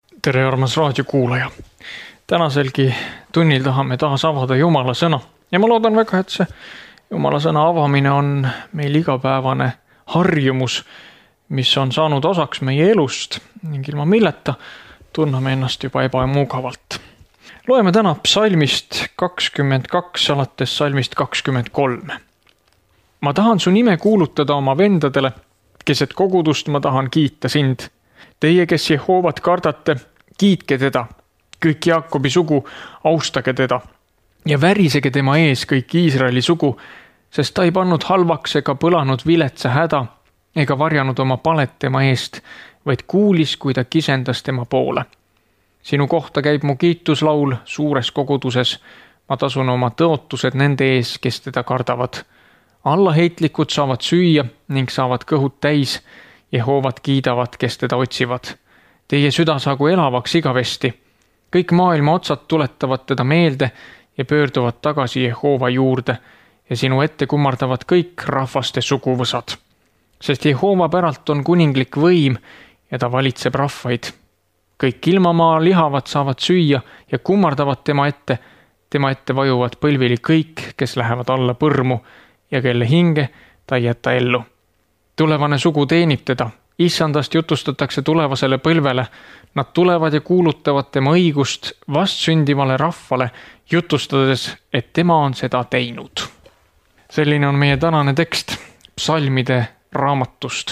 Tere, armas raadiokuulaja! Tänaselgi tunnil tahame taas avada Jumala sõna. Ja ma loodan väga, et see Jumala sõna avamine on meil igapäevane harjumus, mis on saanud osaks meie elust ning ilma milleta tunneme ennast juba ebamugavalt. Loeme täna psalmist 22 alates psalmist 23. Ma tahan su nime kuulutada oma vendadele, keset kogudust ma tahan kiita sind. Teie, kes Jehoovat kardate, kiitke teda. Kõik Jaakobi sugu, austage teda. Ja värisege tema ees kõik Iisraeli sugu, sest ta ei pannud halvaks ega põlanud viletsa häda, ega varjanud oma palet tema eest, vaid kuulis, kui ta kisendas tema poole. Sinu kohta käib mu kiituslaul suures koguduses. Ma tasun oma tõotused nende ees, kes teda kardavad. Allaheitlikud saavad süüa ning saavad kõhud täis. Jehoovat kiidavad, kes teda otsivad. Teie süda saagu elavaks igavesti. Kõik maailma otsad tuletavad teda meelde ja pöörduvad tagasi Jehova juurde ja sinu ette kummardavad kõik rahvaste suguvõsad. Sest Jehova päralt on kuninglik võim ja ta valitseb rahvaid. Kõik ilmamaa lihavad saavad süüa ja kummardavad tema ette vajuvad põlvili kõik, kes lähevad alla põrmu ja kelle hinge ta ei jäta ellu. Tulevane sugu teenib teda, issandast jutustatakse tulevasele põlvele, nad tulevad ja kuulutavad tema õigust vastsündivale rahvale, jutustades, et tema on seda teinud. Selline on meie tänane tekst psalmide raamatust.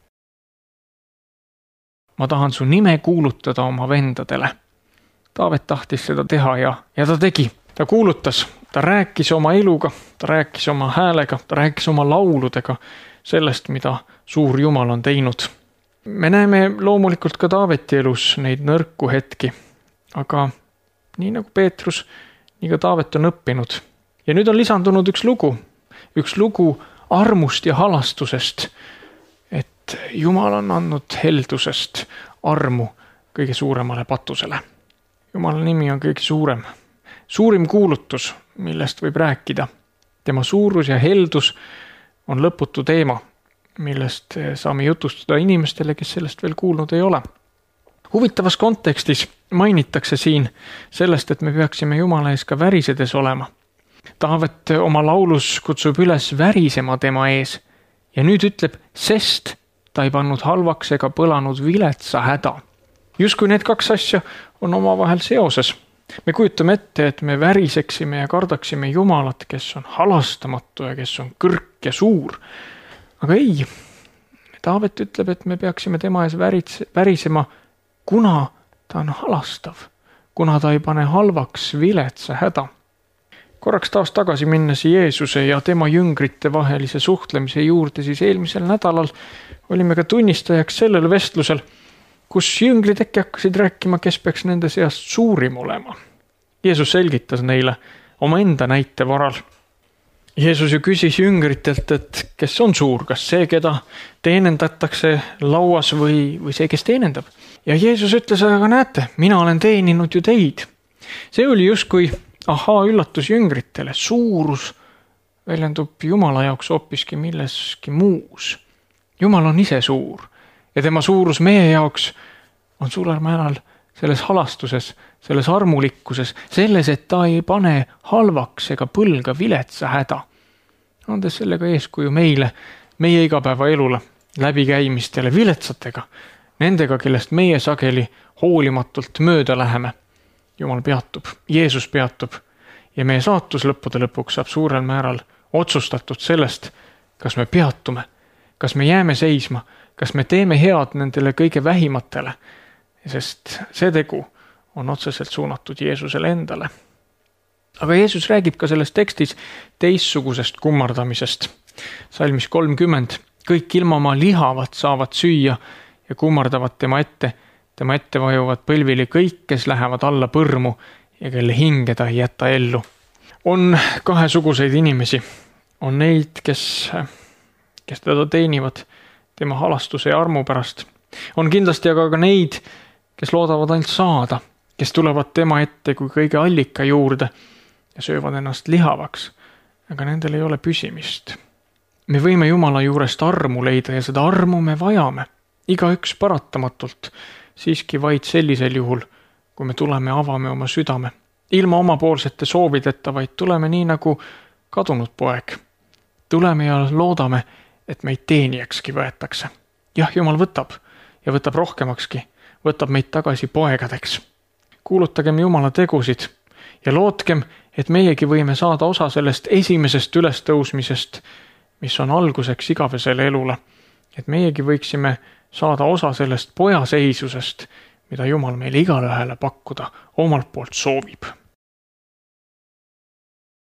Ma tahan su nime kuulutada oma vendadele. Taavet tahtis seda teha ja ta tegi. Ta kuulutas, ta rääkis oma eluga, ta rääkis oma häälega, ta rääkis oma lauludega sellest, mida suur Jumal on teinud. Me näeme loomulikult ka Taaveti elus neid nõrku hetki, aga nii nagu Peetrus, nii ka Taavet on õppinud. Ja nüüd on lisandunud üks lugu armust ja halastusest, et Jumal on andnud heldusest armu kõige suuremale patusele. Jumala nimi on kõige suurim kuulutus, millest võib rääkida. Tema suurus ja heldus on lõputu teema, millest saame jutustada inimestele, kes sellest veel kuulnud ei ole. Huvitavas kontekstis mainitakse siin sellest, et me peaksime Jumala ees ka värisedes olema. Taavet oma laulus kutsub üles värisema tema ees ja nüüd ütleb, sest ta ei pannud halvaks ega põlanud viletsa häda. Justkui need kaks asja on omavahel seoses. Me kujutame ette, et me väriseksime ja kardaksime Jumalat, kes on halastamatu ja kes on kõrk ja suur. Aga ei, Taavet ütleb, et me peaksime tema ees värisema, kuna ta on halastav, kuna ta ei pane halvaks viletsa häda. Korraks taas tagasi minnes Jeesuse ja tema jüngrite vahelise suhtlemise juurde, siis eelmisel nädalal olime ka tunnistajaks sellel vestlusel, kus jüngrid äkki hakkasid rääkima, kes peaks nende seast suurim olema. Jeesus selgitas neile oma enda näite varal. Jeesus ju küsis jüngritelt, et kes on suur, kas see, keda teenendatakse lauas või see, kes teenendab. Ja Jeesus ütles, aga näete, mina olen teeninud ju teid. See oli justkui üllatus jüngritele. Suurus väljendub Jumala jaoks hoopiski milleski muus. Jumal on ise suur. Ja tema suurus meie jaoks on suurel määral selles halastuses, selles armulikkuses, selles, et ta ei pane halvaks ega põlga viletsa häda. Andes sellega eeskuju meile, meie igapäeva elule, läbikäimistele viletsatega, nendega, kellest meie sageli hoolimatult mööda läheme. Jumal peatub, Jeesus peatub ja meie saatus lõppude lõpuks saab suurel määral otsustatud sellest, kas me peatume, kas me jääme seisma, kas me teeme head nendele kõige vähimatele, sest see tegu on otseselt suunatud Jeesusele endale. Aga Jeesus räägib ka selles tekstis teissugusest kummardamisest. Salmis 30, kõik ilmamaa lihavad saavad süüa ja kummardavad tema ette vajuvad põlvili kõik, kes lähevad alla põrmu ja kelle hinge ta ei jäta ellu. On kahesuguseid inimesi, on neid, kes teda teenivad tema halastuse ja armu pärast. On kindlasti aga ka neid, kes loodavad ainult saada, kes tulevad tema ette kui kõige allika juurde ja söövad ennast lihavaks, aga nendel ei ole püsimist. Me võime Jumala juurest armu leida ja seda armu me vajame. Igaüks paratamatult siiski vaid sellisel juhul, kui me tuleme ja avame oma südame. Ilma omapoolsete soovideta, vaid tuleme nii nagu kadunud poeg. Tuleme ja loodame, et meid teenijakski võetakse. Jah, Jumal võtab ja võtab rohkemakski, võtab meid tagasi poegadeks. Kuulutagem Jumala tegusid ja lootkem, et meiegi võime saada osa sellest esimesest ülestõusmisest, mis on alguseks igavesele elule. Et meiegi võiksime saada osa sellest pojaseisusest, mida Jumal meile igale ühele pakkuda omalt poolt soovib.